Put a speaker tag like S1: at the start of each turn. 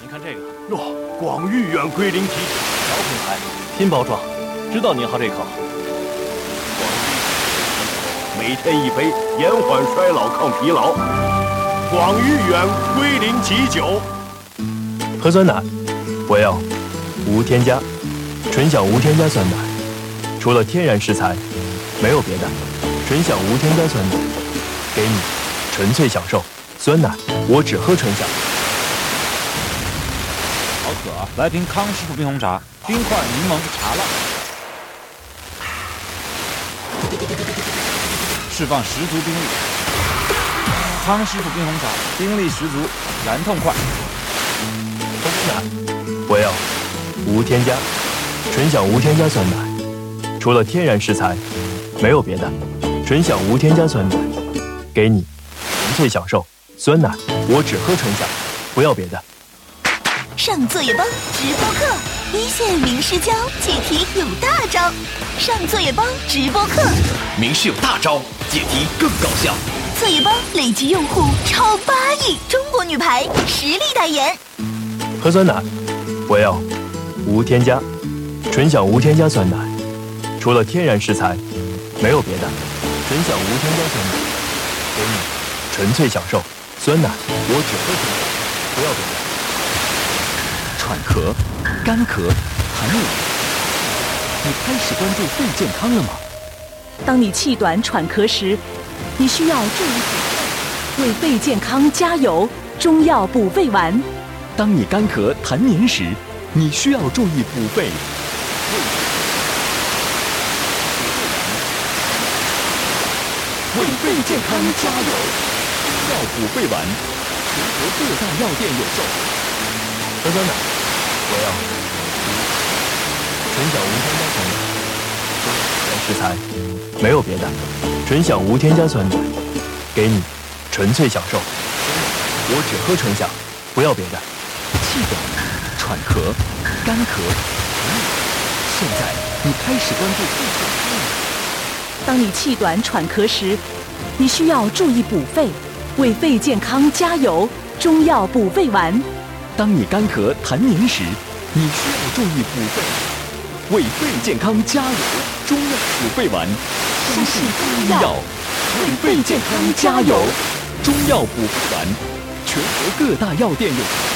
S1: 看这个，
S2: 喏，广誉远龟苓啤酒，
S1: 小品牌，新包装，知道您好这口。
S2: 每天一杯，延缓衰老，抗疲劳。广誉远龟苓啤酒。
S3: 喝酸奶，我要无添加，纯享无添加酸奶，除了天然食材，没有别的，纯享无添加酸奶，给你纯粹享受。酸奶，我只喝纯享。
S4: 好渴啊！来瓶康师傅冰红茶，冰块、柠檬、茶辣，释放十足冰力。康师傅冰红茶，冰力十足，燃痛快。
S3: 喝酸奶，我要无添加，纯享无添加酸奶，除了天然食材，没有别的，纯享无添加酸奶，给你纯粹享受。酸奶，我只喝纯享，不要别的。
S5: 上作业帮直播课，一线名师教，解题有大招。上作业帮直播课，
S6: 名师有大招，解题更高效。
S5: 作业帮累计用户超8亿，中国女排实力代言。
S3: 喝酸奶，我要无添加，纯享无添加酸奶，除了天然食材，没有别的，纯享无添加酸奶，给你纯粹享受。酸奶，我只喝纯享，不要别的。
S6: 喘咳、干咳、痰饮，你开始关注肺健康了吗？
S7: 当你气短喘咳时，你需要注意补肺，为肺健康加油。中药补肺丸。
S6: 当你干咳痰黏时，你需要注意补肺。为肺健康加油！中药补肺丸，全国各大药店有售。
S3: 喝酸奶，我要纯享无添加酸奶，原食材，没有别的，纯享无添加酸奶，给你纯粹享受。我只喝纯享，不要别的。
S6: 气短、喘咳、干咳，现在你开始关注肺健康了。
S7: 当你气短喘咳时，你需要注意补肺，为肺健康加油。中药补肺丸。
S6: 当你干咳痰黏时，你需要注意补肺，为肺健康加油。中药补肺丸，相信第一药，为肺健康加油。中药补肺丸，全国各大药店有。